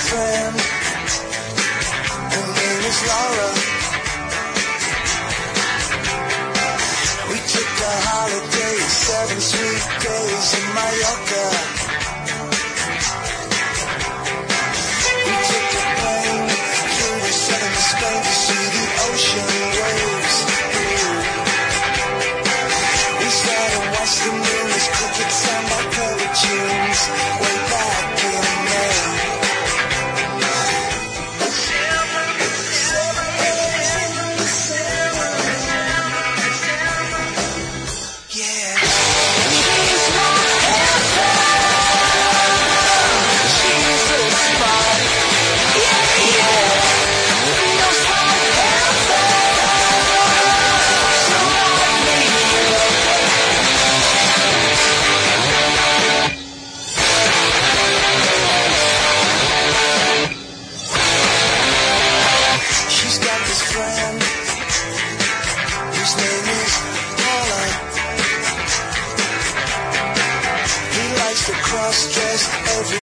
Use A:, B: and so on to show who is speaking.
A: friend. Her name is Laura. We took a holiday, 7 sweet days in Mallorca. We took a plane through the southern Spain to see the ocean waves. We sat and watched the moonless crickets and my cover tunes way back in May. Every